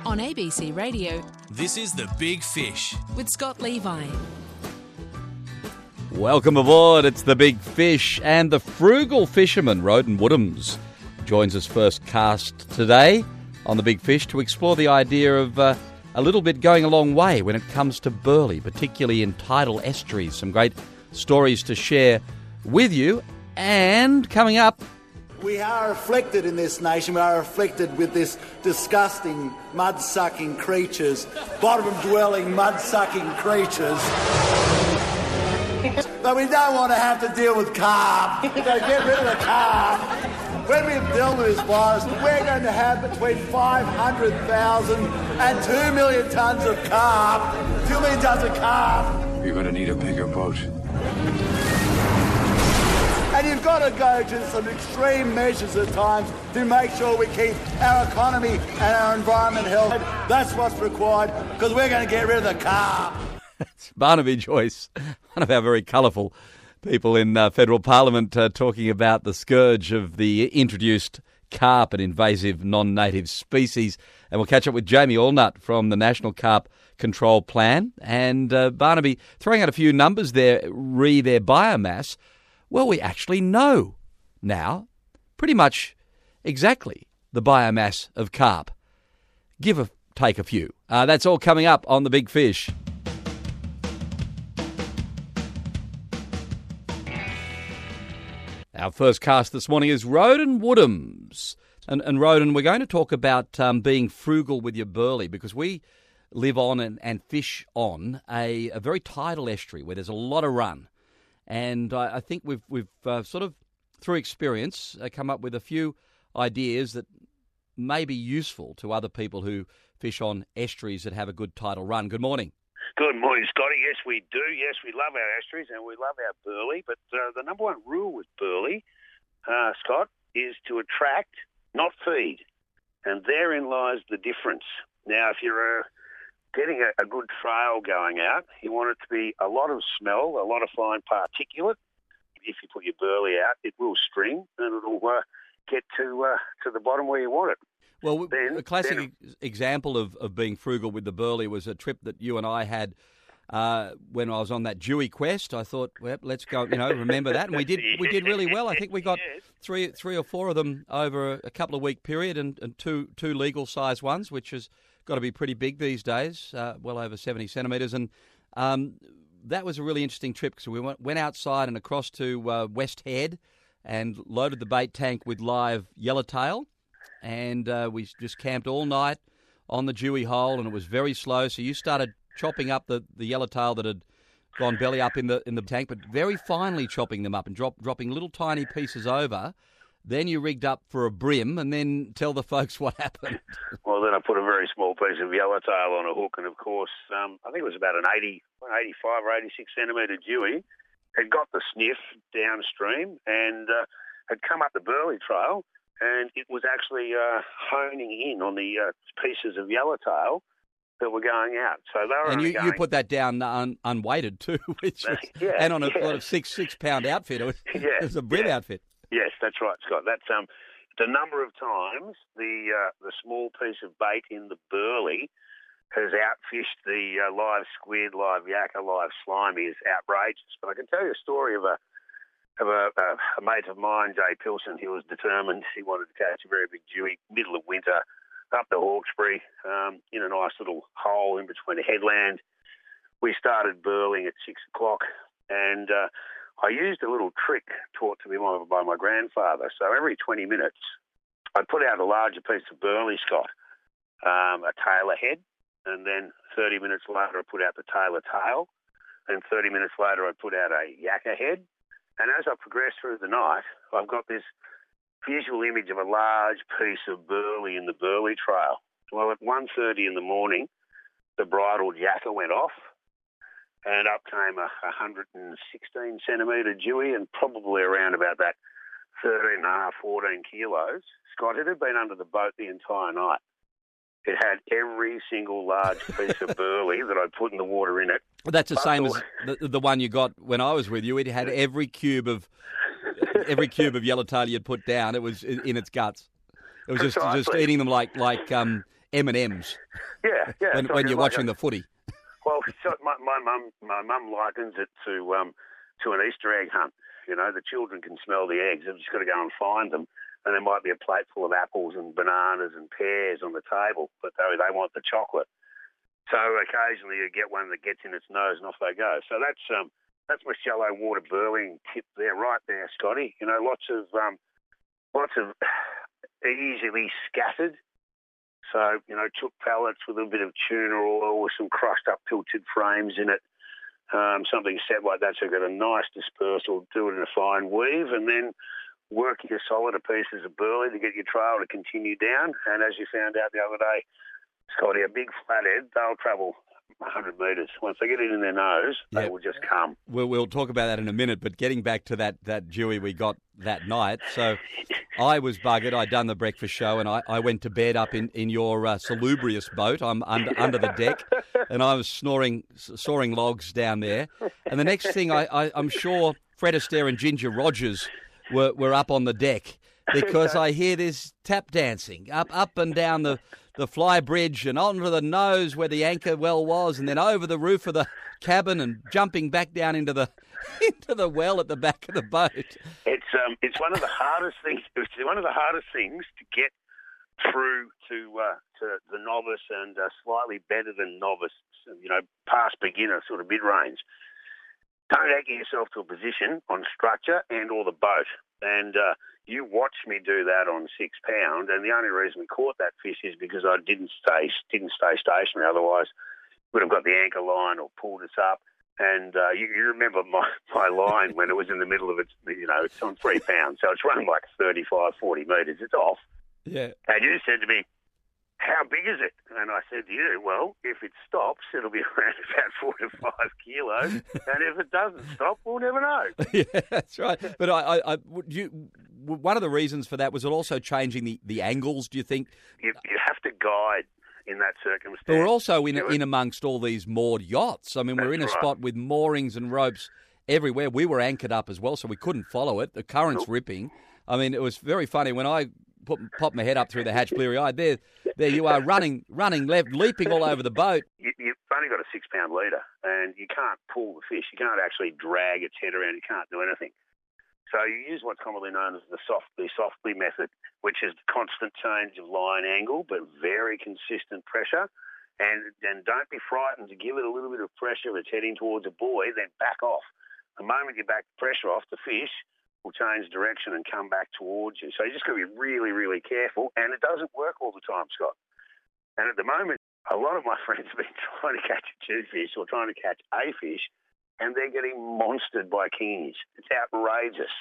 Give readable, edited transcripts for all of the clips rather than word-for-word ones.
On ABC Radio, This is The Big Fish. with Scott Levi. Welcome aboard, it's The Big Fish, and the frugal fisherman, Roden Woodhams, joins us first cast today on The Big Fish to explore the idea of a little bit going a long way when it comes to burley, particularly in tidal estuaries. Some great stories to share with you, and coming up, We are afflicted in this nation. We are afflicted with this disgusting, mud-sucking creatures, bottom-dwelling, mud-sucking creatures. But we don't want to have to deal with carp. So get rid of the carp. When we deal with this virus, we're going to have between 500,000 and 2 million tonnes of carp. 2 million tonnes of carp. You're going to need a bigger boat. And you've got to go to some extreme measures at times to make sure we keep our economy and our environment healthy. That's what's required, because we're going to get rid of the carp. it's Barnaby Joyce, one of our very colourful people in federal parliament, talking about the scourge of the introduced carp, an invasive non-native species. And we'll catch up with Jamie Allnut from the National Carp Control Plan. And Barnaby, throwing out a few numbers there, re their biomass. Well, we actually know now pretty much exactly the biomass of carp. Give or take a few. That's all coming up on The Big Fish. Our first cast this morning is Roden Woodhams. And Roden, we're going to talk about being frugal with your burley, because we live on and fish on a very tidal estuary where there's a lot of run. And I think we've sort of, through experience, come up with a few ideas that may be useful to other people who fish on estuaries that have a good tidal run. Good morning. Good morning, Scotty. Yes, we do. Yes, we love our estuaries and we love our burley. But the number one rule with burley, Scott, is to attract, not feed. And therein lies the difference. Now, if you're getting a good trail going out, you want it to be a lot of smell, a lot of fine particulate. If you put your burley out, it will string and it'll get to the bottom where you want it. Well, a classic example of being frugal with the burley was a trip that you and I had when I was on that Dewey quest. I thought, well, let's go, remember that. And we did really well. I think we got three or four of them over a couple of week period, and two legal size ones, which has got to be pretty big these days, well over 70 centimetres. And that was a really interesting trip, because we went outside and across to West Head and loaded the bait tank with live yellowtail. And we just camped all night on the Dewey hole, and it was very slow. So you started chopping up the yellowtail that had gone belly up in the tank, but very finely chopping them up and dropping little tiny pieces over. Then you rigged up for a brim, and then tell the folks what happened. Well, then I put a very small piece of yellowtail on a hook, and of course, I think it was about an 85 or 86 centimetre Dewey. Had got the sniff downstream and had come up the burley trail, and it was actually honing in on the pieces of yellowtail that were going out. So they were. And you put that down unweighted too, which is, and on a lot of 6 pound outfit. It was a brim outfit. Yes, that's right, Scott. That's the number of times the small piece of bait in the burley has outfished the live squid, live yakka, live slimy is outrageous. But I can tell you a story of a mate of mine, Jay Pilson. He was determined. He wanted to catch a very big Dewey, middle of winter, up the Hawkesbury, in a nice little hole in between a headland. We started burling at 6 o'clock, and I used a little trick taught to me by my grandfather. So every 20 minutes, I'd put out a larger piece of burley, Scott, a tailor head, and then 30 minutes later, I'd put out the tailor tail, and 30 minutes later, I'd put out a yakka head. And as I progressed through the night, I've got this visual image of a large piece of burley in the burley trail. Well, at 1:30 in the morning, the bridled yakka went off, and up came a 116 centimetre Dewey, and probably around about that 13.5, 14 kilos. Scott, it had been under the boat the entire night. It had every single large piece of burley that I put in the water in it. Well, that's the same as the one you got when I was with you. It had every cube of yellowtail you'd put down. It was in its guts. It was just eating them like M&Ms Yeah. when you're watching the footy. Well, so my mum likens it to an Easter egg hunt. You know, the children can smell the eggs. They've just got to go and find them. And there might be a plate full of apples and bananas and pears on the table, but they want the chocolate. So occasionally you get one that gets in its nose and off they go. So that's my shallow water burling tip there, right there, Scotty. You know, lots of easily scattered. So, you know, chook pellets with a bit of tuna oil with some crushed up pilchard frames in it. Something set like that, so you've got a nice dispersal, do it in a fine weave, and then work your solider pieces of burley to get your trail to continue down. And as you found out the other day, Scotty, a big flathead, they'll travel 100 metres. Once they get it in their nose, they will just come. We'll talk about that in a minute, but getting back to that Dewey we got that night, so I was buggered. I'd done the breakfast show and I went to bed up in your salubrious boat. I'm under the deck and I was sawing logs down there. And the next thing, I'm sure Fred Astaire and Ginger Rogers were up on the deck because I hear this tap dancing up and down the fly bridge and onto the nose where the anchor well was, and then over the roof of the cabin and jumping back down into the well at the back of the boat. It's one of the hardest things. It's one of the hardest things to get through to the novice and slightly better than novice, you know, past beginner sort of mid range. Don't anchor yourself to a position on structure and or the boat. And you watched me do that on 6 pound, and the only reason we caught that fish is because I didn't stay stationary. Otherwise, would have got the anchor line or pulled us up. And you remember my line when it was in the middle of its, you know, it's on 3 pounds, so it's running like 35, 40 metres. It's off. Yeah. And you said to me, how big is it? And I said to you, well, if it stops, it'll be around about 4 to 5 kilos. And if it doesn't stop, we'll never know. Yeah, that's right. But one of the reasons for that was it also changing the angles, do you think? You have to guide in that circumstance. But we're also in amongst all these moored yachts. I mean, we're in a spot with moorings and ropes everywhere. We were anchored up as well, so we couldn't follow it. The current's ripping. I mean, it was very funny when I popped my head up through the hatch, bleary-eyed. There you are, running left, leaping all over the boat. You've only got a 6 pound leader, and you can't pull the fish. You can't actually drag its head around. You can't do anything. So you use what's commonly known as the softly method, which is constant change of line angle, but very consistent pressure. And don't be frightened to give it a little bit of pressure if it's heading towards a buoy, then back off. The moment you back the pressure off, the fish will change direction and come back towards you. So you just got to be really, really careful. And it doesn't work all the time, Scott. And at the moment, a lot of my friends have been trying to catch a jewfish or trying to catch a fish, and they're getting monstered by kingies. It's outrageous.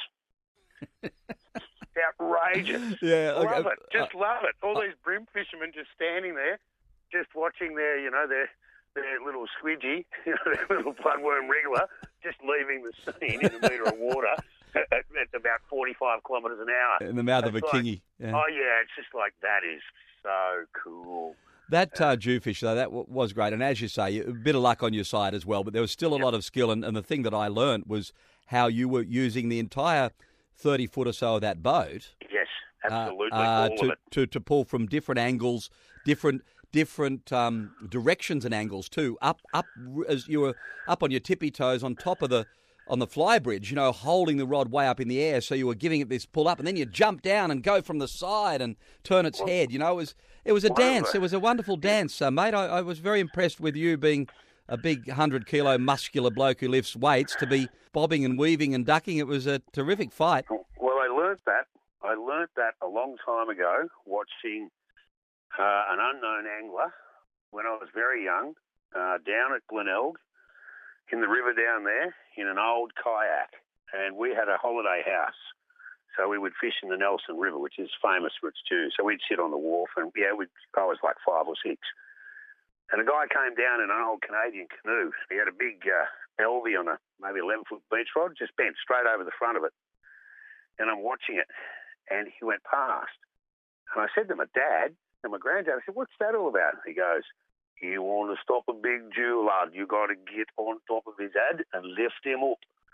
It's outrageous. Yeah, love it. Just love it. All these brim fishermen just standing there, just watching their little squidgy, their little bloodworm wriggler, just leaving the scene in a metre of water at about 45 kilometres an hour. In the mouth of a kingy. Yeah. Oh, yeah, it's just like, that is so cool. That jewfish, though, that was great. And as you say, a bit of luck on your side as well, but there was still a lot of skill. And the thing that I learnt was how you were using the entire 30 foot or so of that boat. Yes, absolutely. All of it. To pull from different angles, different directions and angles too. Up as you were up on your tippy toes on the fly bridge, you know, holding the rod way up in the air, so you were giving it this pull up, and then you jump down and go from the side and turn its head. You know, it was a dance. It was a wonderful dance, mate. I was very impressed with you being a big 100-kilo muscular bloke who lifts weights to be bobbing and weaving and ducking. It was a terrific fight. Well, I learnt that a long time ago watching an unknown angler when I was very young down at Glenelg in the river down there in an old kayak. And we had a holiday house. So we would fish in the Nelson River, which is famous for its stew. So we'd sit on the wharf and, I was like 5 or 6. And a guy came down in an old Canadian canoe. He had a big LV on a maybe 11-foot beach rod, just bent straight over the front of it. And I'm watching it, and he went past. And I said to my dad and my granddad, I said, what's that all about? He goes, you want to stop a big Jew, lad, you got to get on top of his head and lift him up.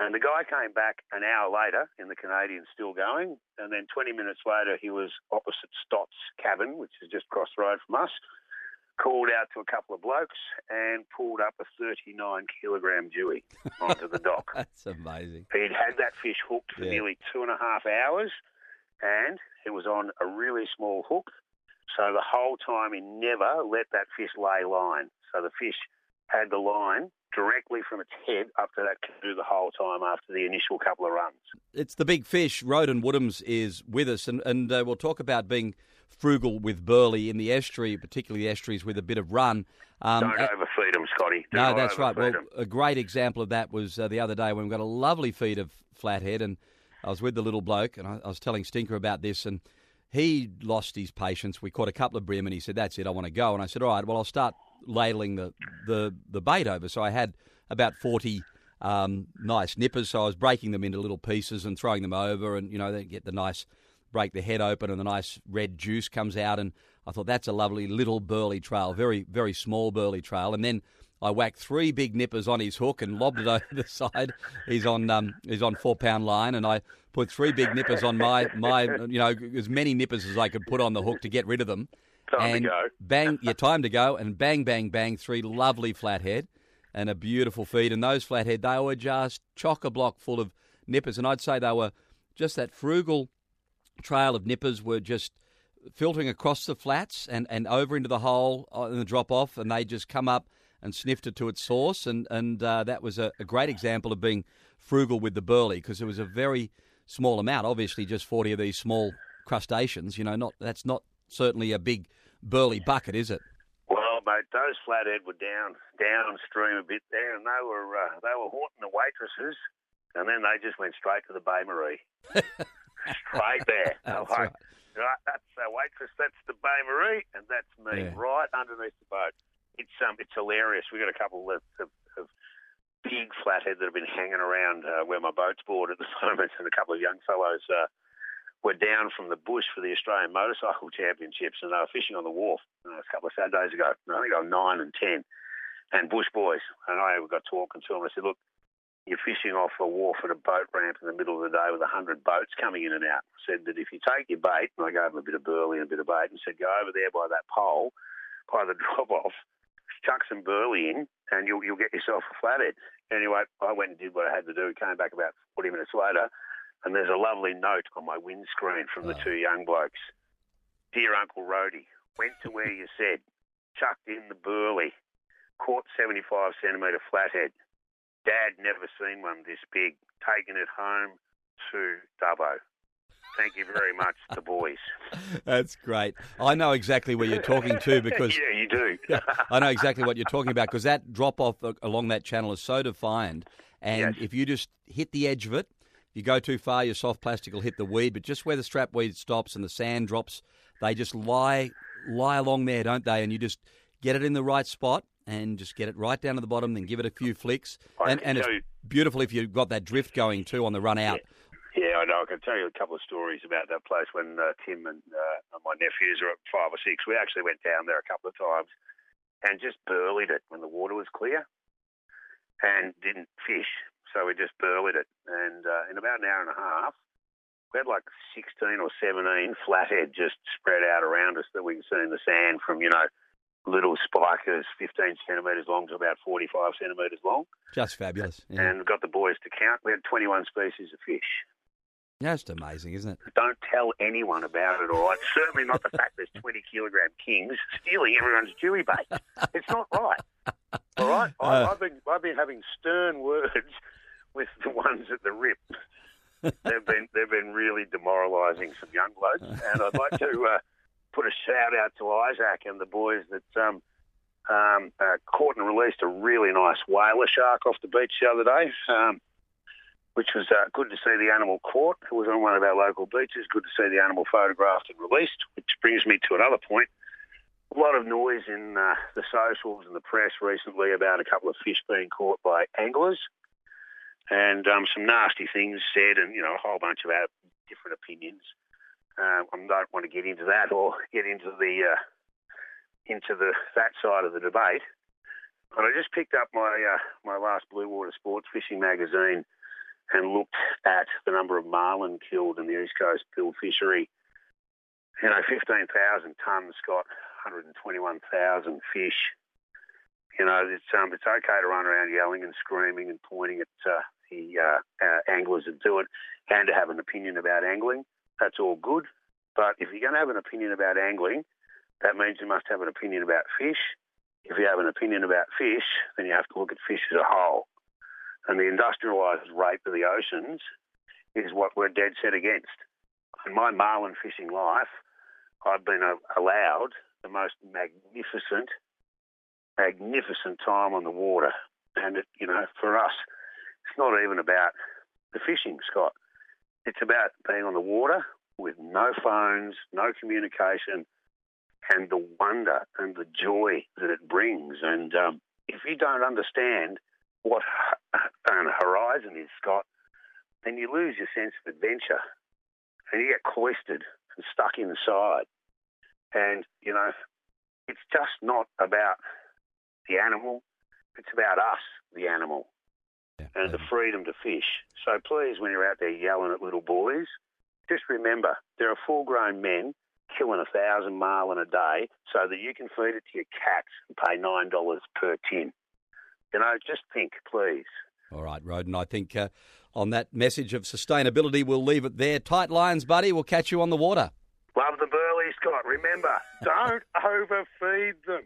And the guy came back an hour later in the Canadian still going, and then 20 minutes later he was opposite Stott's cabin, which is just across the road from us, called out to a couple of blokes and pulled up a 39-kilogram dewey onto the dock. That's amazing. He'd had that fish hooked for nearly 2.5 hours, and it was on a really small hook. So the whole time he never let that fish lay line. So the fish had the line directly from its head up to that canoe the whole time after the initial couple of runs. It's the big fish. Roden Woodhams is with us, and we'll talk about being frugal with burley in the estuary, particularly the estuaries with a bit of run. Don't overfeed them, Scotty. No, that's right. Well, a great example of that was the other day when we got a lovely feed of flathead, and I was with the little bloke, and I was telling Stinker about this, and he lost his patience. We caught a couple of brim, and he said, "That's it, I want to go." And I said, "All right, well, I'll start ladling the bait over." So I had about 40 nice nippers, so I was breaking them into little pieces and throwing them over, and, they get the nice, break the head open and the nice red juice comes out, and I thought that's a lovely little burley trail, very, very small burley trail. And then I whacked 3 big nippers on his hook and lobbed it over the side. He's on 4-pound line, and I put 3 big nippers on my as many nippers as I could put on the hook to get rid of them. Time to go. Bang, time to go, and bang, bang, bang, 3 lovely flathead and a beautiful feed. And those flathead, they were just chock-a-block full of nippers. And I'd say they were just that frugal trail of nippers were just filtering across the flats and over into the hole in the drop-off, and they just come up and sniffed it to its source. And that was a great example of being frugal with the burley, because it was a very small amount, obviously just 40 of these small crustaceans. That's not certainly a big burley bucket, is it? Well, mate, those flathead were downstream a bit there, and they were haunting the waitresses, and then they just went straight to the Baie Marie, straight there. That's right. right. That's our waitress. That's the Baie Marie, and that's me right underneath the boat. It's hilarious. We got a couple of big flathead that have been hanging around where my boat's moored at the moment, and a couple of young fellows were down from the bush for the Australian Motorcycle Championships, and they were fishing on the wharf a couple of Saturdays ago. I think they were 9 and 10, and bush boys. And I got talking to them. I said, "Look, you're fishing off a wharf at a boat ramp in the middle of the day with 100 boats coming in and out." I said that if you take your bait, and I gave them a bit of burley and a bit of bait, and said, "Go over there by that pole, by the drop-off, chuck some burley in, and you'll get yourself a flathead." Anyway, I went and did what I had to do. Came back about 40 minutes later, and there's a lovely note on my windscreen from the 2 young blokes. "Dear Uncle Rhodey, went to where you said, chucked in the burley, caught 75-centimetre flathead. Dad never seen one this big. Taking it home to Dubbo. Thank you very much, the boys." That's great. I know exactly where you're talking to, because yeah, you do. I know exactly what you're talking about, because that drop-off along that channel is so defined, and if you just hit the edge of it, if you go too far, your soft plastic will hit the weed, but just where the strap weed stops and the sand drops, they just lie along there, don't they? And you just get it in the right spot and just get it right down to the bottom, then give it a few flicks. And it's beautiful if you've got that drift going too on the run out. Yeah, I know. I can tell you a couple of stories about that place when Tim and my nephews are at 5 or 6. We actually went down there a couple of times and just burleyed it when the water was clear and didn't fish. So we just burleyed it. And in about an hour and a half, we had like 16 or 17 flathead just spread out around us that we could see in the sand from, little spikers 15 centimetres long to about 45 centimetres long. Just fabulous. Yeah. And got the boys to count. We had 21 species of fish. Just amazing, isn't it? Don't tell anyone about it, all right? Certainly not the fact there's 20-kilogram kings stealing everyone's dewey bait. It's not right. All right? I've been having stern words with the ones at the rip. They've been really demoralising some young blokes, and I'd like to put a shout out to Isaac and the boys that caught and released a really nice whaler shark off the beach the other day, which was good to see the animal caught. It was on one of our local beaches. Good to see the animal photographed and released, which brings me to another point. A lot of noise in the socials and the press recently about a couple of fish being caught by anglers, and some nasty things said, and a whole bunch of different opinions. I don't want to get into that or get into that side of the debate. But I just picked up my last Blue Water Sports Fishing magazine and looked at the number of marlin killed in the East Coast Bill fishery, 15,000 tonnes, Scott, 121,000 fish. It's okay to run around yelling and screaming and pointing at the anglers that do it and to have an opinion about angling. That's all good. But if you're going to have an opinion about angling, that means you must have an opinion about fish. If you have an opinion about fish, then you have to look at fish as a whole. And the industrialised rape of the oceans is what we're dead set against. In my marlin fishing life, I've been allowed the most magnificent time on the water. And, for us, it's not even about the fishing, Scott. It's about being on the water with no phones, no communication, and the wonder and the joy that it brings. And if you don't understand what an horizon is, Scott, then you lose your sense of adventure and you get cloistered and stuck inside. And, it's just not about the animal. It's about us, the animal, and the freedom to fish. So please, when you're out there yelling at little boys, just remember there are full-grown men killing 1,000 marlin a day so that you can feed it to your cats and pay $9 per tin. Just think, please. All right, Roden, I think on that message of sustainability, we'll leave it there. Tight lines, buddy. We'll catch you on the water. Love the burley, Scott. Remember, don't overfeed them.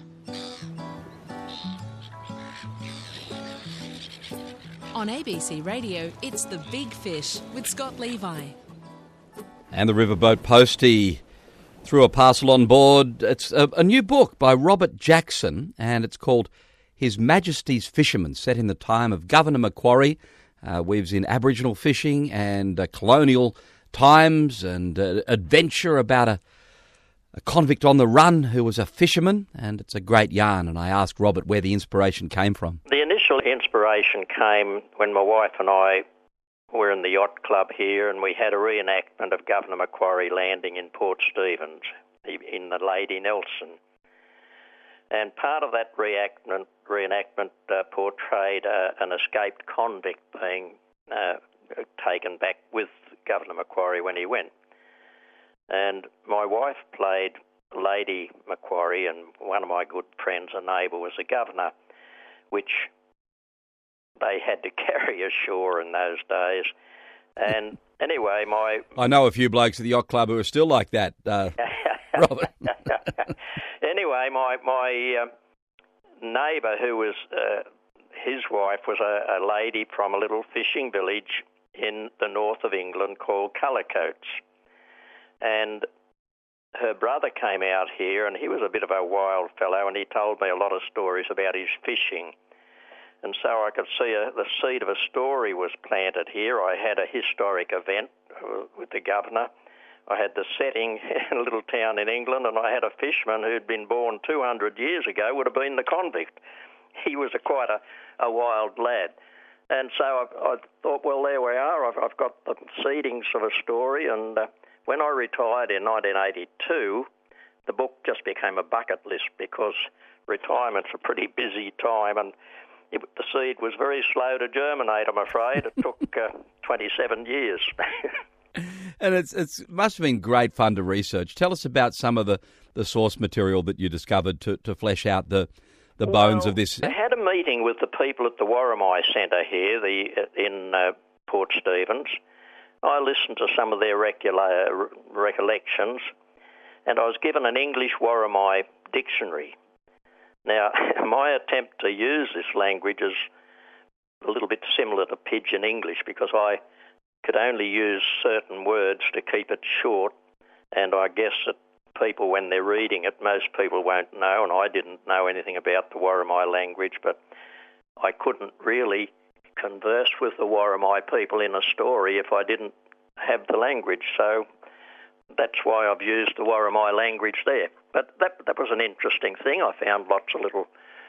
On ABC Radio, it's The Big Fish with Scott Levi. And the Riverboat Postie threw a parcel on board. It's a new book by Robert Jackson, and it's called His Majesty's Fisherman, set in the time of Governor Macquarie. Weaves in Aboriginal fishing and colonial times and adventure about a convict on the run who was a fisherman, and it's a great yarn. And I asked Robert where the inspiration came from. The initial inspiration came when my wife and I were in the yacht club here, and we had a reenactment of Governor Macquarie landing in Port Stephens in the Lady Nelson. And part of that reenactment portrayed an escaped convict being taken back with Governor Macquarie when he went. And my wife played Lady Macquarie, and one of my good friends, a neighbour, was a governor, which they had to carry ashore in those days. And anyway, I know a few blokes at the yacht club who are still like that, Robert. Anyway, my neighbour, who was his wife, was a lady from a little fishing village in the north of England called Cullercoats. And her brother came out here, and he was a bit of a wild fellow, and he told me a lot of stories about his fishing. And so I could see the seed of a story was planted here. I had a historic event with the governor. I had the setting in a little town in England, and I had a fisherman who'd been born 200 years ago, would have been the convict. He was quite a wild lad. And so I thought, well, there we are. I've got the seedings of a story. And when I retired in 1982, the book just became a bucket list because retirement's a pretty busy time, and the seed was very slow to germinate, I'm afraid. It took 27 years. And it must have been great fun to research. Tell us about some of the source material that you discovered to flesh out the bones of this. I had a meeting with the people at the Worimi Centre here in Port Stephens. I listened to some of their recollections, and I was given an English Worimi dictionary. Now, my attempt to use this language is a little bit similar to Pidgin English because I could only use certain words to keep it short, and I guess that people, when they're reading it, most people won't know, and I didn't know anything about the Worimi language, but I couldn't really converse with the Worimi people in a story if I didn't have the language, so that's why I've used the Worimi language there. But that was an interesting thing. I found lots of little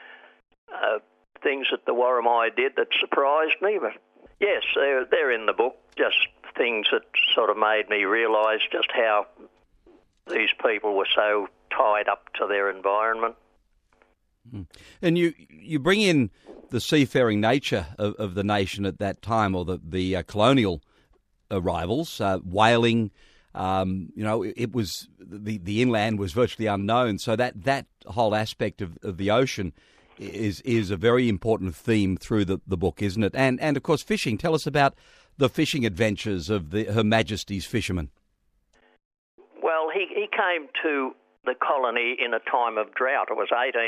things that the Worimi did that surprised me. But yes, they're in the book, just things that sort of made me realise just how these people were so tied up to their environment. And you bring in the seafaring nature of the nation at that time, or the colonial arrivals, whaling. It was the inland was virtually unknown. So that whole aspect of the ocean is a very important theme through the book, isn't it? And of course, fishing. Tell us about the fishing adventures of Her Majesty's fisherman. Well, he came to the colony in a time of drought. It was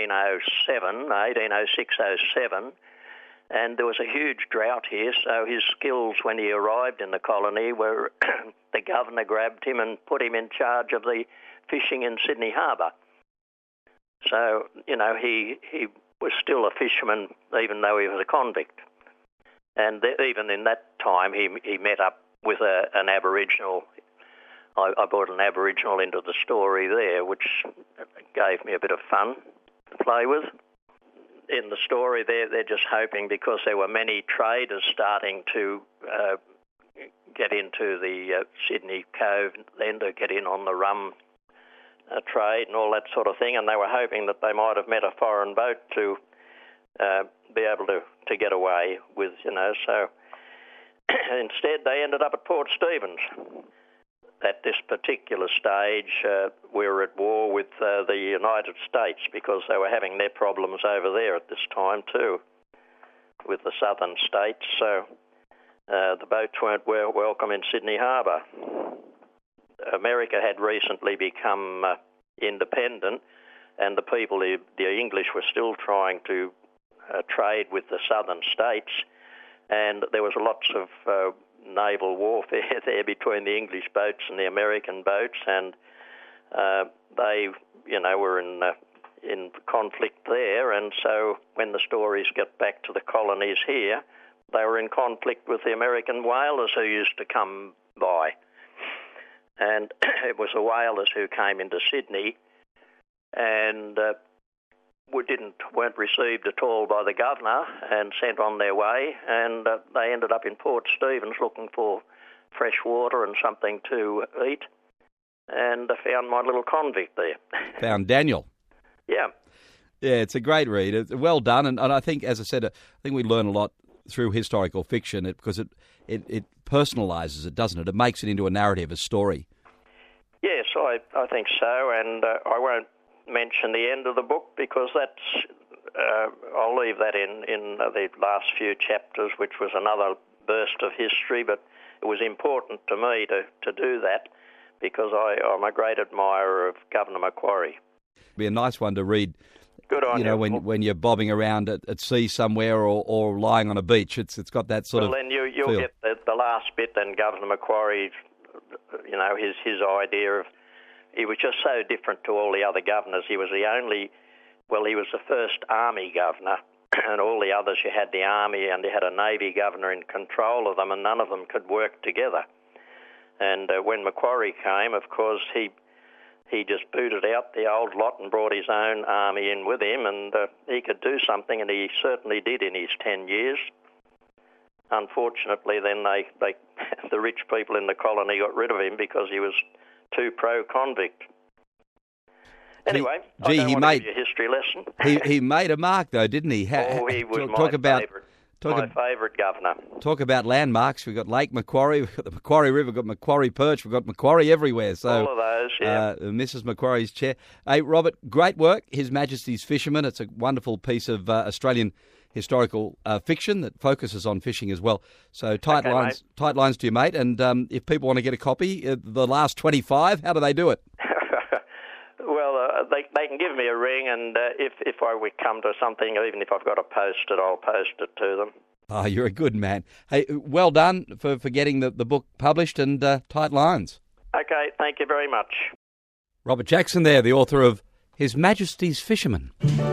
1806-07, and there was a huge drought here, so his skills when he arrived in the colony were the governor grabbed him and put him in charge of the fishing in Sydney Harbour. So, he was still a fisherman even though he was a convict. And even in that time, he met up with an Aboriginal. I brought an Aboriginal into the story there, which gave me a bit of fun to play with. In the story, they're just hoping, because there were many traders starting to get into the Sydney Cove, then to get in on the rum trade and all that sort of thing, and they were hoping that they might have met a foreign boat to be able to get away with, So instead, they ended up at Port Stephens. At this particular stage, we were at war with the United States, because they were having their problems over there at this time too, with the southern states. So the boats weren't welcome in Sydney Harbour. America had recently become independent, and the people, the English, were still trying to trade with the southern states, and there was lots of naval warfare there between the English boats and the American boats, and they, were in conflict there. And so when the stories get back to the colonies here, they were in conflict with the American whalers who used to come by, and it was the whalers who came into Sydney and weren't received at all by the governor and sent on their way, and they ended up in Port Stephens looking for fresh water and something to eat, and found my little convict there. Found Daniel. Yeah. Yeah, it's a great read. It's well done, and I think, as I said, I think we learn a lot through historical fiction because it personalises it, doesn't it? It makes it into a narrative, a story. Yes, I think so, and I won't mention the end of the book because that's I'll leave that in the last few chapters, which was another burst of history, but it was important to me to do that because I'm a great admirer of Governor Macquarie. It'd be a nice one to read. Good on you. When you're bobbing around at sea somewhere or lying on a beach, it's got that sort of. Well, then you'll get the last bit. Then Governor Macquarie, his idea of. He was just so different to all the other governors. He was he was the first army governor, and all the others, you had the army and you had a navy governor in control of them, and none of them could work together. And when Macquarie came, of course, he just booted out the old lot and brought his own army in with him, and he could do something, and he certainly did in his 10 years. Unfortunately, then the rich people in the colony got rid of him because he was too pro-convict. Anyway, I don't want to give you a history lesson. he made a mark, though, didn't he? He was my favourite governor. Talk about landmarks. We've got Lake Macquarie, we've got the Macquarie River, we've got Macquarie Perch, we've got Macquarie everywhere. So, all of those, yeah. Mrs. Macquarie's chair. Hey, Robert, great work. His Majesty's Fisherman. It's a wonderful piece of Australian historical fiction that focuses on fishing as well. So tight lines to you, mate. And if people want to get a copy, the last 25, how do they do it? Well, they can give me a ring, and if I would come to something, even if I've got to post it, I'll post it to them. Oh, you're a good man. Hey, well done for getting the book published, and tight lines. Okay, thank you very much. Robert Jackson there, the author of His Majesty's Fisherman.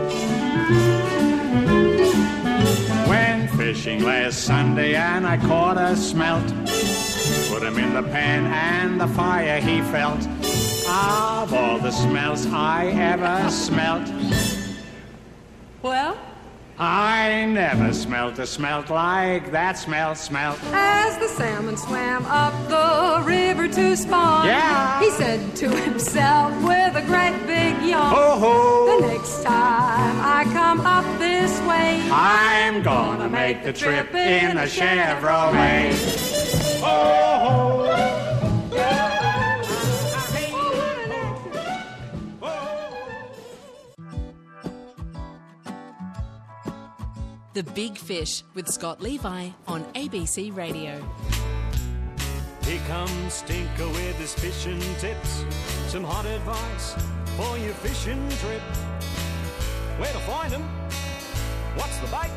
Went fishing last Sunday and I caught a smelt. Put him in the pan and the fire he felt. Of all the smells I ever smelt, well, I never smelt a smelt like that smelt. As the salmon swam up the river to spawn, yeah, he said to himself with a great big yawn, ho ho, the next time I come up this way, I'm make the trip in a Chevrolet. Oh, The Big Fish with Scott Levi on ABC Radio. Here comes Stinker with his fishing tips. Some hot advice for your fishing trip. Where to find them? What's the bait?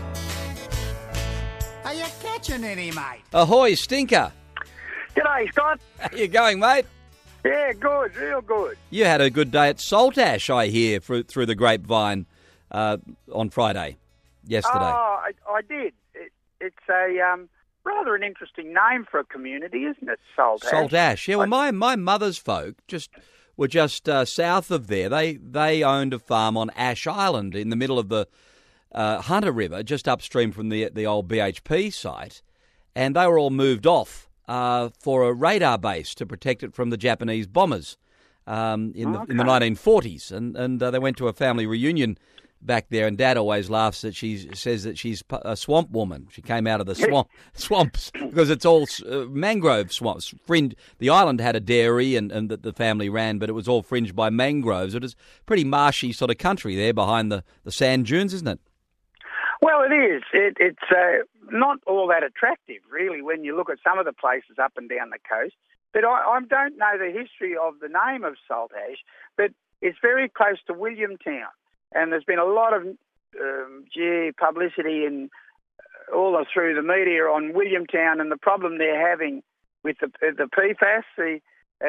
Are you catching any, mate? Ahoy, Stinker. G'day, Scott. How you going, mate? Yeah, good, real good. You had a good day at Saltash, I hear, through the grapevine on Friday, yesterday. Oh, I did. It's a rather an interesting name for a community, isn't it, Saltash? Saltash, yeah. Well, my mother's folk were just south of there. They owned a farm on Ash Island in the middle of the Hunter River, just upstream from the old BHP site, and they were all moved off for a radar base to protect it from the Japanese bombers in the 1940s, and they went to a family reunion back there, and Dad always laughs that she says that she's a swamp woman. She came out of the swamps because it's all mangrove swamps. The island had a dairy and that the family ran, but it was all fringed by mangroves. It was pretty marshy sort of country there behind the sand dunes, isn't it? Well, it is. It's not all that attractive, really, when you look at some of the places up and down the coast. But I don't know the history of the name of Saltash, but it's very close to Williamtown. And there's been a lot of publicity and all through the media on Williamtown and the problem they're having with the PFAS, the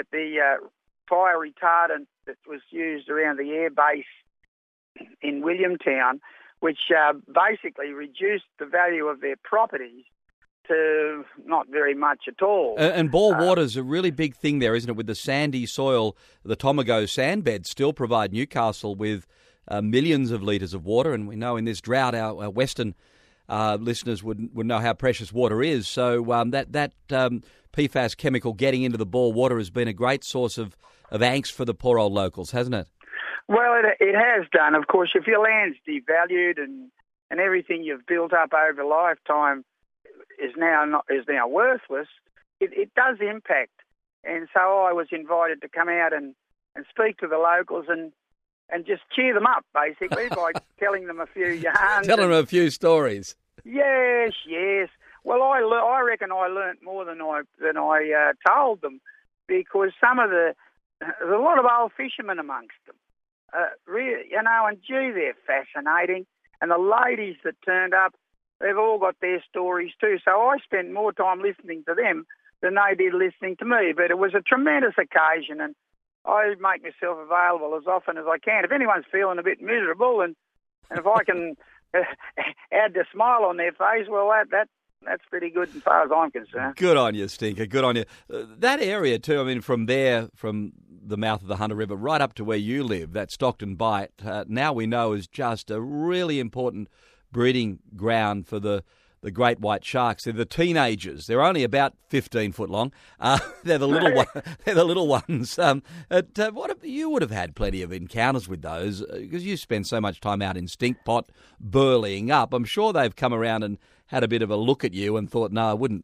fire retardant that was used around the air base in Williamtown, which basically reduced the value of their properties to not very much at all. And bore water's a really big thing there, isn't it? With the sandy soil, the Tomago sandbeds still provide Newcastle with millions of litres of water, and we know in this drought our Western listeners would know how precious water is. So that PFAS chemical getting into the bore water has been a great source of angst for the poor old locals, hasn't it? Well, it has done. Of course, if your land's devalued and everything you've built up over a lifetime is now worthless, it does impact. And so I was invited to come out and speak to the locals and just cheer them up, basically, by telling them a few yarns. Telling them a few stories. Yes. Well, I reckon I learnt more than I told them, because there's a lot of old fishermen amongst them. Really, and gee, they're fascinating. And the ladies that turned up, they've all got their stories too. So I spent more time listening to them than they did listening to me. But it was a tremendous occasion, and I make myself available as often as I can. If anyone's feeling a bit miserable and if I can add a smile on their face, well, that's pretty good as far as I'm concerned. Good on you, Stinker. Good on you. That area too, I mean, from the mouth of the Hunter River right up to where you live, that Stockton Bight, now we know is just a really important breeding ground for the great white sharks. They're the teenagers. They're only about 15 foot long. They're the little they're the little ones. You would have had plenty of encounters with those because you spend so much time out in stink pot burleying up. I'm sure they've come around and had a bit of a look at you and thought, no, I wouldn't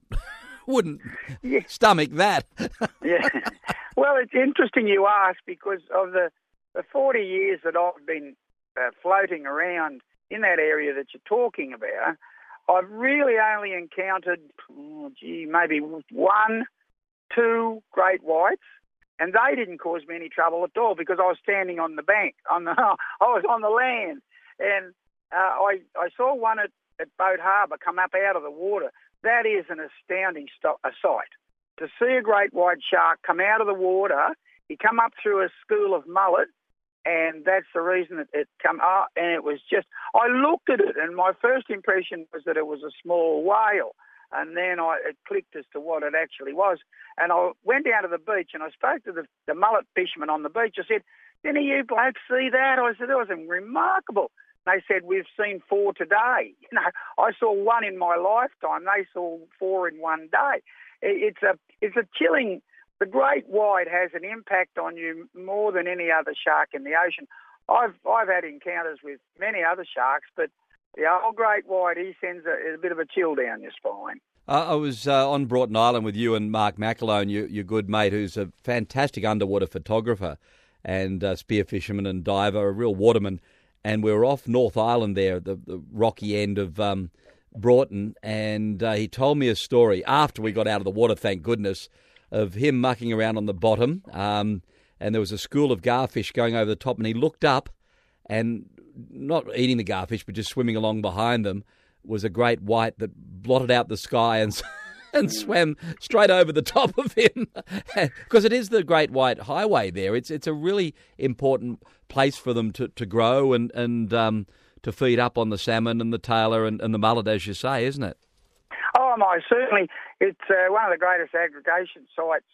stomach that. Yeah. Well, it's interesting you ask, because of the 40 years that I've been floating around in that area that you're talking about, I've really only encountered, maybe 1, 2 great whites, and they didn't cause me any trouble at all because I was standing on the bank. I was on the land, and I saw one at Boat Harbour come up out of the water. That is an astounding sight. To see a great white shark come out of the water, he come up through a school of mullet, and that's the reason that it come up. And it was just, I looked at it, and my first impression was that it was a small whale. And then it clicked as to what it actually was. And I went down to the beach, and I spoke to the mullet fishermen on the beach. I said, "Didn't you blokes see that?" I said, "It was remarkable." They said, "We've seen 4 today." I saw 1 in my lifetime. They saw 4 in one day. It's a chilling. The great white has an impact on you more than any other shark in the ocean. I've had encounters with many other sharks, but The old great white, he sends a bit of a chill down your spine. I was on Broughton Island with you and Mark McAlone, your good mate, who's a fantastic underwater photographer and spear fisherman and diver, a real waterman. And we were off North Island there, the rocky end of Broughton, and he told me a story after we got out of the water, thank goodness, of him mucking around on the bottom, and there was a school of garfish going over the top, and he looked up, and not eating the garfish, but just swimming along behind them, was a great white that blotted out the sky and swam straight over the top of him. Because it is the Great White Highway there. It's a really important place for them to grow and to feed up on the salmon and the tailor and the mullet, as you say, isn't it? Oh, my, certainly. It's one of the greatest aggregation sites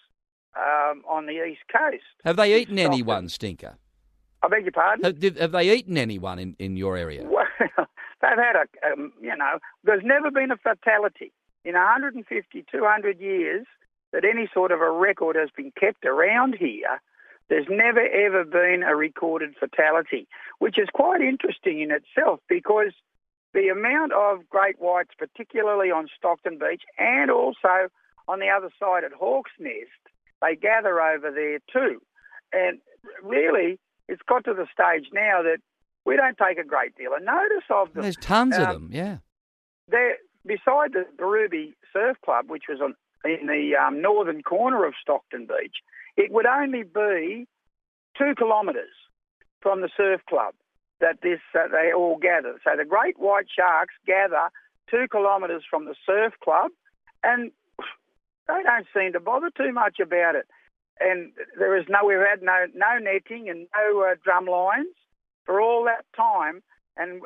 on the East Coast. Have they eaten anyone, Stinker? I beg your pardon? Have they eaten anyone in your area? Well, they've had there's never been a fatality in 150, 200 years that any sort of a record has been kept around here. There's never, ever been a recorded fatality, which is quite interesting in itself because the amount of great whites, particularly on Stockton Beach and also on the other side at Hawk's Nest, they gather over there too. And really, it's got to the stage now that we don't take a great deal of notice of them. There's tons of them, yeah. They're beside the Berrubi Surf Club, which was in the northern corner of Stockton Beach. It would only be 2 kilometres from the surf club that they all gather. So the great white sharks gather 2 kilometres from the surf club, and they don't seem to bother too much about it. And we've had no netting and no drum lines for all that time, and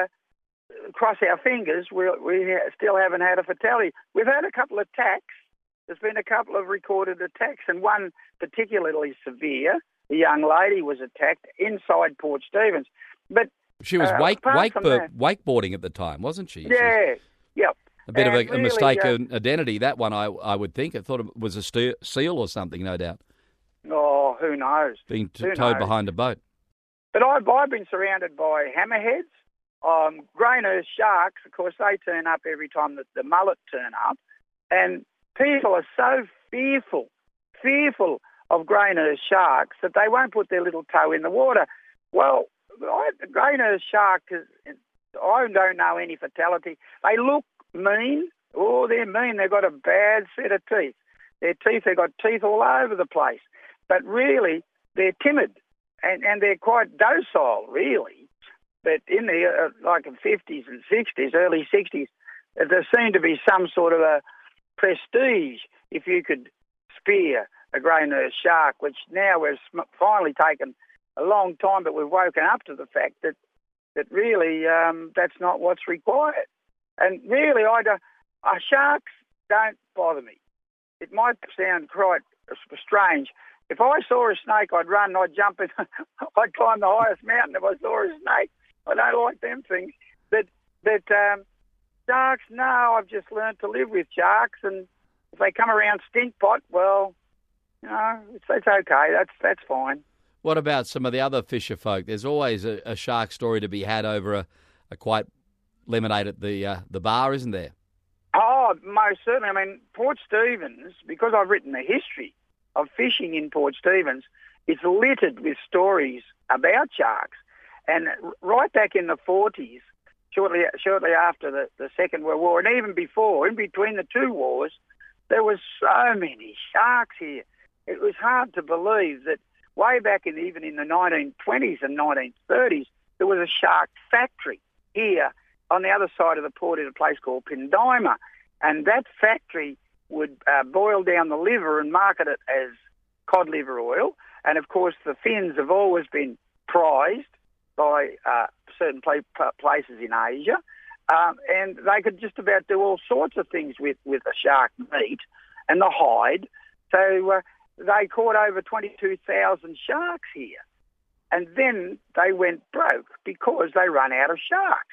cross our fingers, we still haven't had a fatality. We've had a couple of attacks. There's been a couple of recorded attacks, and one particularly severe. The young lady was attacked inside Port Stephens. But she was wakeboarding at the time, wasn't she? Yeah, yep. A bit of a mistaken identity, that one, I would think. I thought it was a seal or something, no doubt. Oh, who knows? Being towed behind a boat. But I've been surrounded by hammerheads, Grain-earth sharks. Of course, they turn up every time that the mullet turn up. And people are so fearful of grain-earth sharks that they won't put their little toe in the water. Well, the grain-earth shark, I don't know any fatality. They look mean. Oh, they're mean. They've got a bad set of teeth. They've got teeth all over the place. But really, they're timid and they're quite docile, really. But in the like the 50s and 60s, early 60s, there seemed to be some sort of a prestige if you could spear a grain-earth shark, which now we've finally taken a long time, but we've woken up to the fact that really that's not what's required. And really, sharks don't bother me. It might sound quite strange. If I saw a snake, I'd run, I'd jump in, I'd climb the highest mountain if I saw a snake. I don't like them things. But sharks, no, I've just learned to live with sharks, and if they come around stink pot, well, it's okay. That's fine. What about some of the other fisher folk? There's always a shark story to be had over a quite lemonade at the bar, isn't there? Oh, most certainly. I mean, Port Stephens, because I've written the history of fishing in Port Stephens, it's littered with stories about sharks. And right back in the 40s, shortly after the Second World War, and even before, in between the two wars, there was so many sharks here. It was hard to believe that way back even in the 1920s and 1930s, there was a shark factory here on the other side of the port in a place called Pindima. And that factory would boil down the liver and market it as cod liver oil. And, of course, the fins have always been prized by certain places in Asia. And they could just about do all sorts of things with the shark meat and the hide. So they caught over 22,000 sharks here. And then they went broke because they ran out of sharks.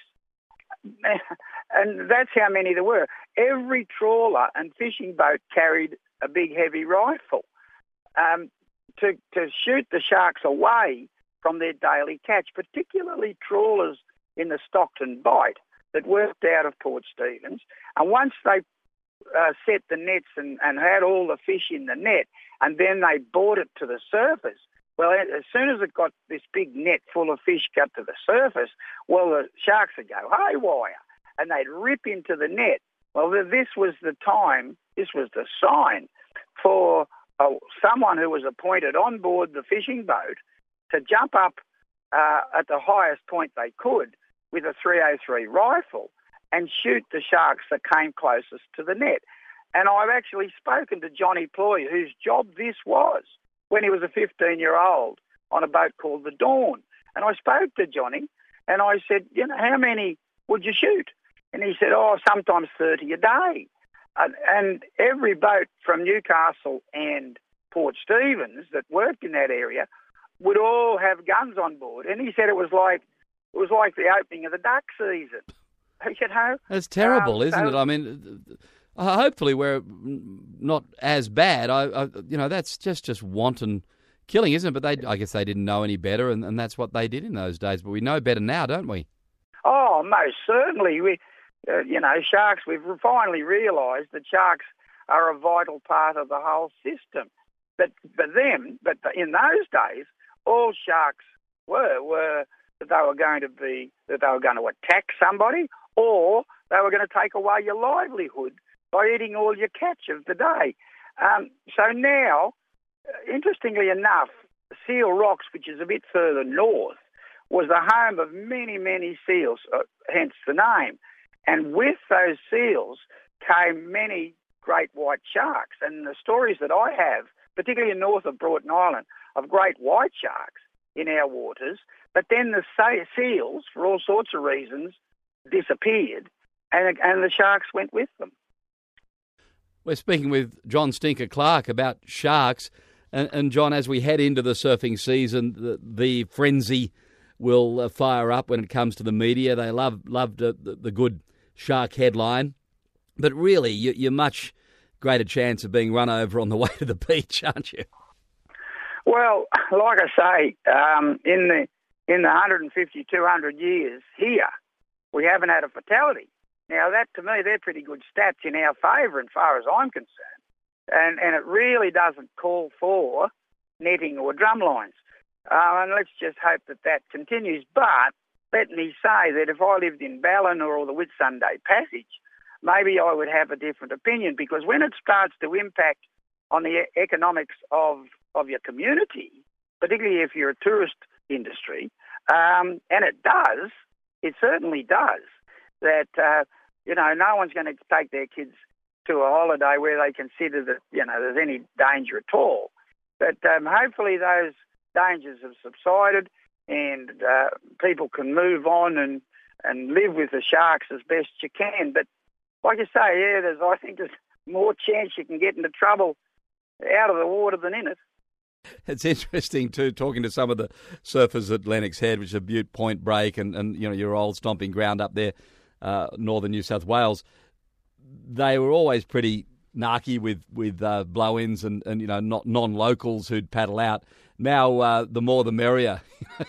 And that's how many there were. Every trawler and fishing boat carried a big heavy rifle to shoot the sharks away from their daily catch, particularly trawlers in the Stockton Bight. that worked out of Port Stephens, and once they set the nets and had all the fish in the net, and then they brought it to the surface. Well, as soon as it got this big net full of fish got to the surface, well, the sharks would go haywire, and they'd rip into the net. Well, this was the time, this was the sign for someone who was appointed on board the fishing boat to jump up at the highest point they could with a .303 rifle and shoot the sharks that came closest to the net. And I've actually spoken to Johnny Ploy, whose job this was when he was a 15-year-old on a boat called the Dawn. And I spoke to Johnny and I said, how many would you shoot? And he said, sometimes 30 a day. And every boat from Newcastle and Port Stephens that worked in that area would all have guns on board. And he said it was like the opening of the duck season. That's terrible, isn't it? I mean, hopefully we're not as bad. That's just wanton killing, isn't it? But I guess they didn't know any better, and that's what they did in those days. But we know better now, don't we? Oh, most certainly. Sharks, we've finally realised that sharks are a vital part of the whole system. But in those days, all sharks were that they were going to attack somebody, or they were going to take away your livelihood by eating all your catch of the day. So now, interestingly enough, Seal Rocks, which is a bit further north, was the home of many, many seals, hence the name. And with those seals came many great white sharks. And the stories that I have, particularly in north of Broughton Island, of great white sharks in our waters, but then the seals, for all sorts of reasons, disappeared, and the sharks went with them. We're speaking with John Stinker Clark about sharks. And John, as we head into the surfing season, the frenzy will fire up when it comes to the media. They loved the good shark headline. But really, you're much greater chance of being run over on the way to the beach, aren't you? Well, like I say, in the 150, 200 years here, we haven't had a fatality. Now, that to me, they're pretty good stats in our favour as far as I'm concerned. And it really doesn't call for netting or drum lines. And let's just hope that continues. But let me say that if I lived in Ballina or the Whitsunday Passage, maybe I would have a different opinion, because when it starts to impact on the economics of your community, particularly if you're a tourist industry, and it certainly does, that, no one's going to take their kids to a holiday where they consider that, there's any danger at all. But hopefully those dangers have subsided and people can move on and live with the sharks as best you can. But like you say, I think there's more chance you can get into trouble out of the water than in it. It's interesting too, talking to some of the surfers at Lennox Head, which is a Butte Point Break, and your old stomping ground up there, northern New South Wales. They were always pretty narky with blow-ins and not non-locals who'd paddle out. Now, the more the merrier.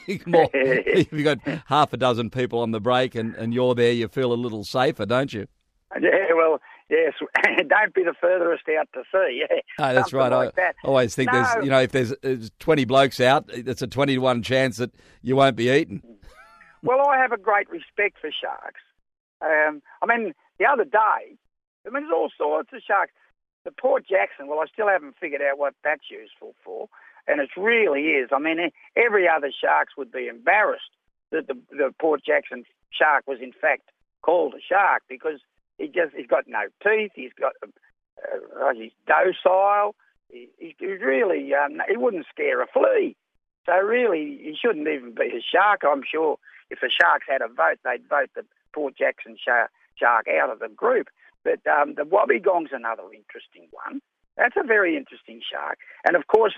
If you've got half a dozen people on the break and you're there, you feel a little safer, don't you? Yeah, well, yes. Don't be the furthest out to sea. Yeah. Oh, that's right. I always think if there's 20 blokes out, it's a 20-to-1 chance that you won't be eaten. Well, I have a great respect for sharks. The other day, there's all sorts of sharks. The Port Jackson, well, I still haven't figured out what that's useful for, and it really is. Every other sharks would be embarrassed that the Port Jackson shark was in fact called a shark, because he's got no teeth. He's he's docile. He's really he wouldn't scare a flea. So really, he shouldn't even be a shark. I'm sure if the sharks had a vote, they'd vote the Port Jackson shark out of the group. But the wobbegong's another interesting one. That's a very interesting shark. And of course,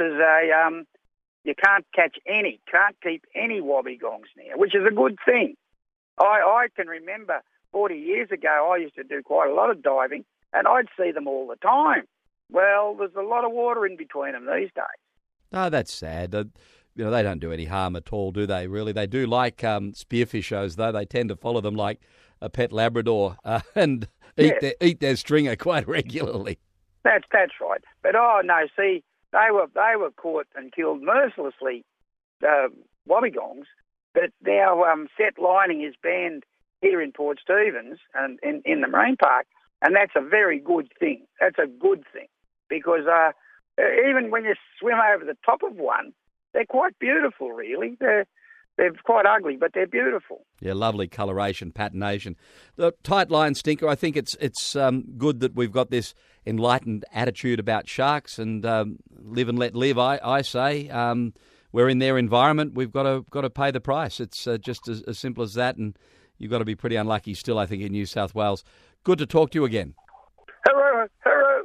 you can't keep any wobbegongs now, which is a good thing. I can remember 40 years ago, I used to do quite a lot of diving, and I'd see them all the time. Well, there's a lot of water in between them these days. Oh, that's sad. they don't do any harm at all, do they, really? They do like spearfishers, though. They tend to follow them like a pet Labrador and eat their stringer quite regularly. That's right. But, see, they were caught and killed mercilessly, wobbegongs. But now set lining is banned here in Port Stephens and in the marine park, and that's a very good thing. That's a good thing because even when you swim over the top of one, they're quite beautiful, really. They're quite ugly, but they're beautiful. Yeah, lovely coloration, patination. The tight line stinker, I think it's good that we've got this enlightened attitude about sharks and live and let live, I say. We're in their environment. We've got to pay the price. It's just as simple as that, and you've got to be pretty unlucky still, I think, in New South Wales. Good to talk to you again. Hello, hello.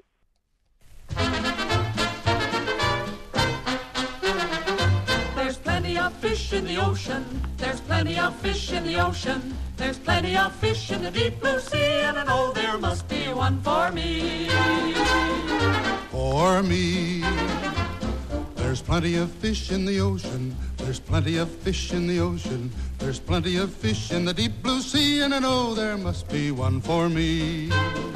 There's plenty of fish in the ocean. There's plenty of fish in the ocean. There's plenty of fish in the deep blue sea, and I know there must be one for me. For me. There's plenty of fish in the ocean. There's plenty of fish in the ocean. There's plenty of fish in the deep blue sea, and I know there must be one for me.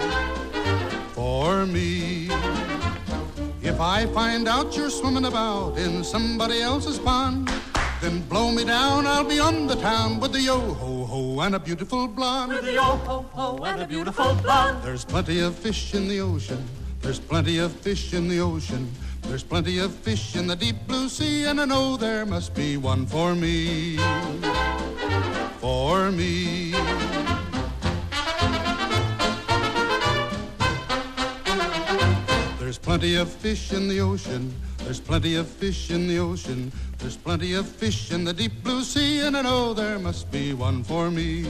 For me. If I find out you're swimming about in somebody else's pond, then blow me down, I'll be on the town with the yo-ho-ho and a beautiful blonde. With the yo-ho-ho and a beautiful blonde. There's plenty of fish in the ocean. There's plenty of fish in the ocean. There's plenty of fish in the deep blue sea, and I know there must be one for me. For me. There's plenty of fish in the ocean. There's plenty of fish in the ocean. There's plenty of fish in the deep blue sea, and I know there must be one for me.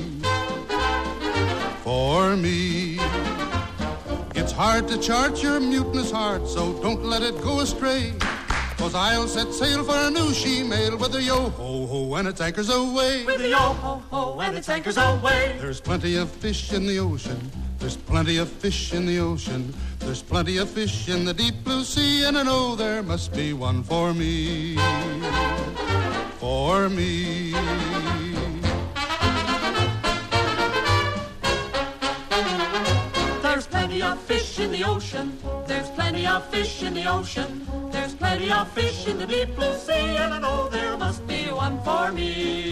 For me. It's hard to chart your mutinous heart, so don't let it go astray. 'Cause I'll set sail for a new she-mail with a yo-ho-ho and its anchors away. With a yo-ho-ho and its anchors away. There's plenty of fish in the ocean. There's plenty of fish in the ocean. There's plenty of fish in the deep blue sea, and I know there must be one for me. For me. There's plenty of fish in the ocean. There's plenty of fish in the ocean. There's plenty of fish in the deep blue sea, and I know there must be one for me.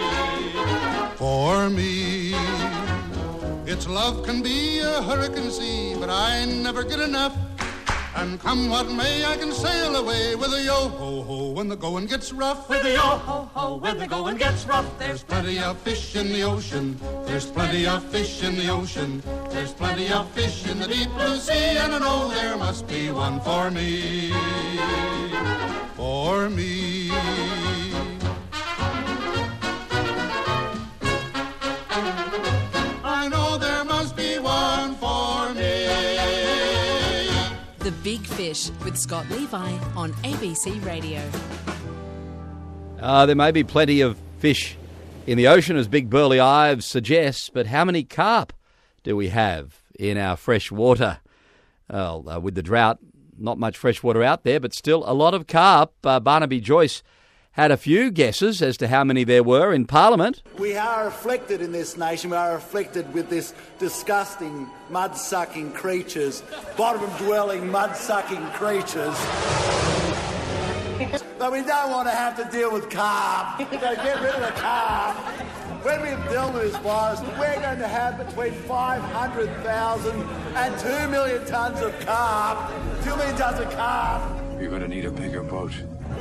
For me. Its love can be a hurricane sea, but I never get enough. And come what may, I can sail away with a yo-ho-ho when the going gets rough. With a yo-ho-ho when the going gets rough. There's plenty of fish in the ocean. There's plenty of fish in the ocean. There's plenty of fish in the deep blue sea, and I know there must be one for me. For me. I know there must be one for me. The Big Fish with Scott Levi on ABC Radio. There may be plenty of fish in the ocean, as Big Burly Ives suggests, but how many carp do we have in our fresh water? Well, with the drought, not much fresh water out there, but still a lot of carp. Barnaby Joyce had a few guesses as to how many there were in Parliament. We are afflicted in this nation. We are afflicted with this disgusting mud-sucking creatures, bottom-dwelling mud-sucking creatures. But we don't want to have to deal with carp. So get rid of the carp. When we deal with this virus, we're going to have between 500,000 and 2 million tonnes of carp. 2 million tonnes of carp. You're going to need a bigger boat.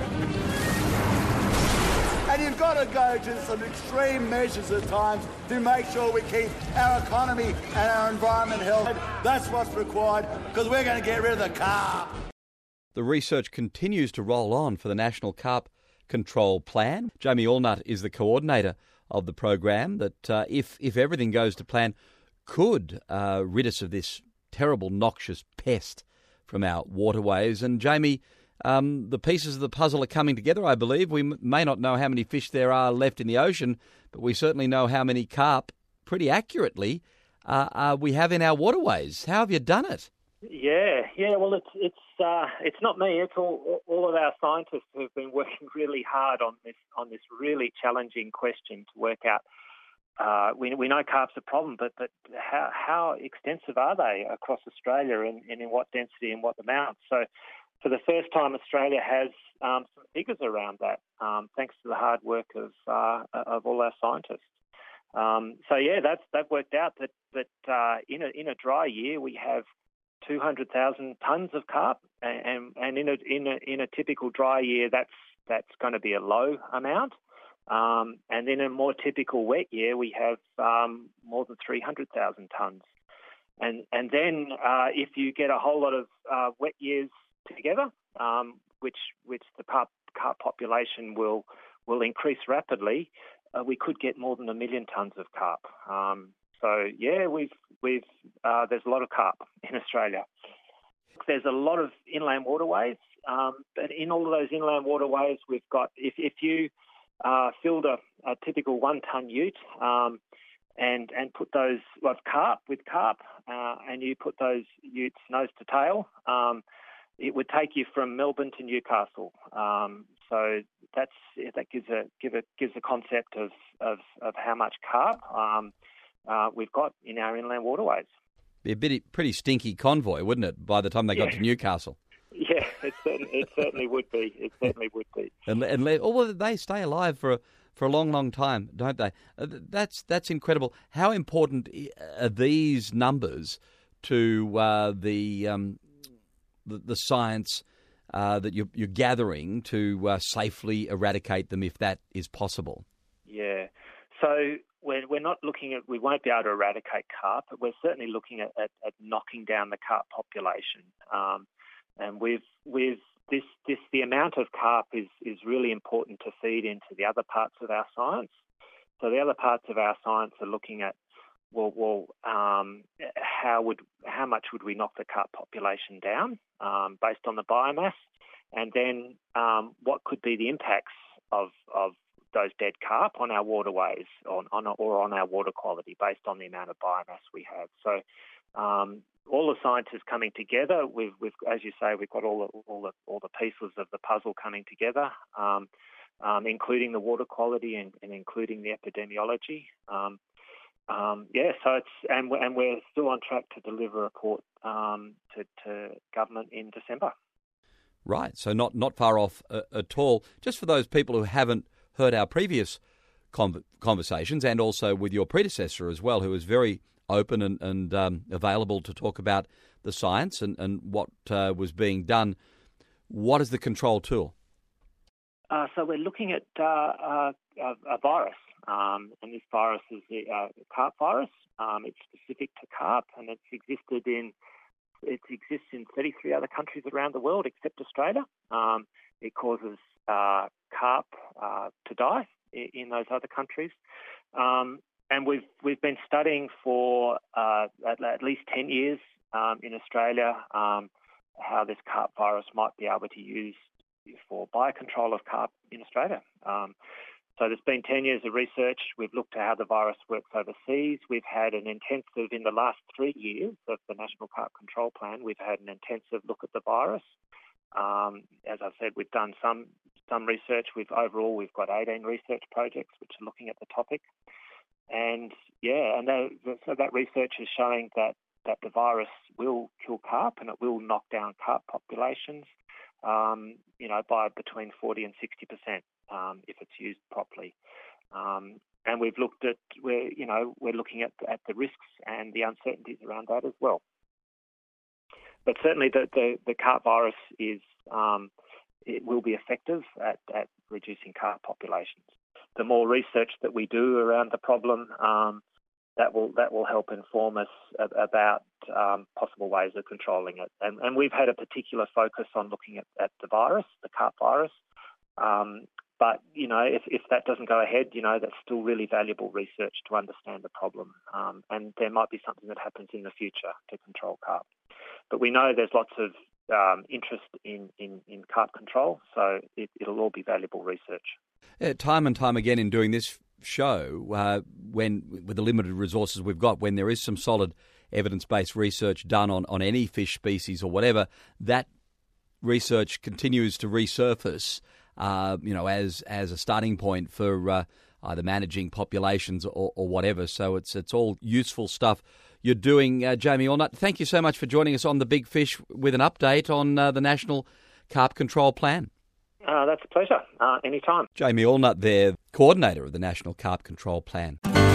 And you've got to go to some extreme measures at times to make sure we keep our economy and our environment healthy. That's what's required, because we're going to get rid of the carp. The research continues to roll on for the National Carp Control Plan. Jamie Allnut is the coordinator of the program that, if everything goes to plan, could rid us of this terrible, noxious pest from our waterways. And Jamie, the pieces of the puzzle are coming together, I believe. We may not know how many fish there are left in the ocean, but we certainly know how many carp, pretty accurately, we have in our waterways. How have you done it? Yeah. Well, it's not me. It's all of our scientists who've been working really hard on this really challenging question to work out. We know carp's a problem, but how extensive are they across Australia and in what density and what amounts? So, for the first time, Australia has some figures around that, thanks to the hard work of all our scientists. That worked out that in a dry year we have 200,000 tonnes of carp, and in a typical dry year that's going to be a low amount. And in a more typical wet year, we have more than 300,000 tonnes. And then if you get a whole lot of wet years together, which the carp population will increase rapidly, we could get more than 1 million tonnes of carp. We've there's a lot of carp in Australia. There's a lot of inland waterways, but in all of those inland waterways, we've got if you filled a typical 1 tonne ute and put those carp, and you put those utes nose to tail, it would take you from Melbourne to Newcastle. So that gives a concept of how much carp we've got in our inland waterways. Be a pretty stinky convoy, wouldn't it, by the time they got to Newcastle? Yeah, it certainly would be. It certainly would be. And they stay alive for a long, long time, don't they? That's incredible. How important are these numbers to the science that you're gathering to safely eradicate them, if that is possible? Yeah. So we're not looking at, we won't be able to eradicate carp, but we're certainly looking at knocking down the carp population. And the amount of carp is really important to feed into the other parts of our science. So the other parts of our science are looking at, how much would we knock the carp population down based on the biomass, and then what could be the impacts of those dead carp on our waterways or on our water quality based on the amount of biomass we have. So all the scientists coming together, we've as you say, we've got all the pieces of the puzzle coming together, including the water quality and including the epidemiology. So and we're still on track to deliver a report to government in December. Right, so not far off at all. Just for those people who haven't heard our previous conversations, and also with your predecessor as well, who was very open and available to talk about the science and what was being done, what is the control tool? So we're looking at a virus, and this virus is the carp virus. It's specific to carp, and it exists in 33 other countries around the world except Australia. It causes carp to die in those other countries, and we've been studying for at least 10 years in Australia how this carp virus might be able to use for biocontrol of carp in Australia. So there's been 10 years of research. We've looked at how the virus works overseas. We've had an intensive, in the last 3 years of the National Carp Control Plan, we've had an intensive look at the virus. As I've said, we've done some research. We've got 18 research projects which are looking at the topic. And so that research is showing that the virus will kill carp and it will knock down carp populations, by between 40 and 60%. If it's used properly, and we've looked at we're looking at the risks and the uncertainties around that as well. But certainly the carp virus it will be effective at reducing carp populations. The more research that we do around the problem, that will help inform us about possible ways of controlling it. And we've had a particular focus on looking at the virus, the carp virus. But, if that doesn't go ahead, that's still really valuable research to understand the problem. And there might be something that happens in the future to control carp. But we know there's lots of interest in carp control, so it'll all be valuable research. Time and time again in doing this show, when with the limited resources we've got, when there is some solid evidence-based research done on any fish species or whatever, that research continues to resurface, as a starting point for either managing populations or whatever. So it's all useful stuff you're doing, Jamie Allnut. Thank you so much for joining us on The Big Fish with an update on the National Carp Control Plan. That's a pleasure. Anytime. Jamie Allnut there, coordinator of the National Carp Control Plan.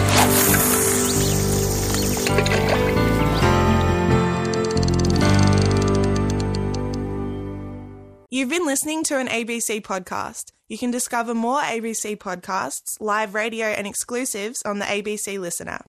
You've been listening to an ABC podcast. You can discover more ABC podcasts, live radio and exclusives on the ABC Listen app.